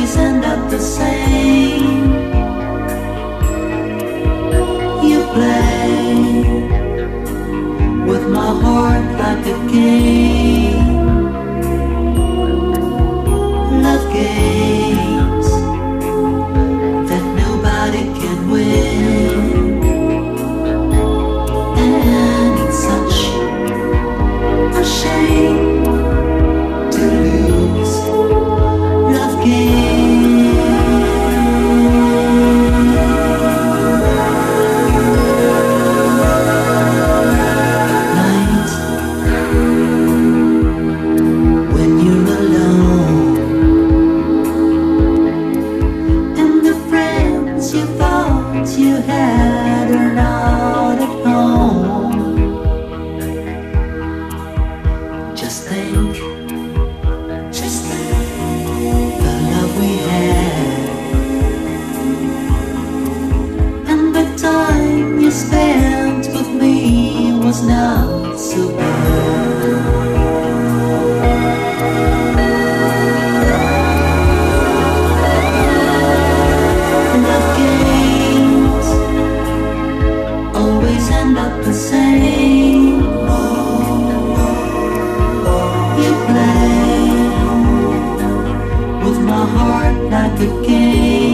always end up the same. You play with my heart like a game. Love games that nobody can win. And it's such a shame to lose love games. Night when you're alone and the friends you thought you had are not at home. Just think the love we had and the time you spent with me was not so bad. Love games always end up the same. You play with my heart like a game.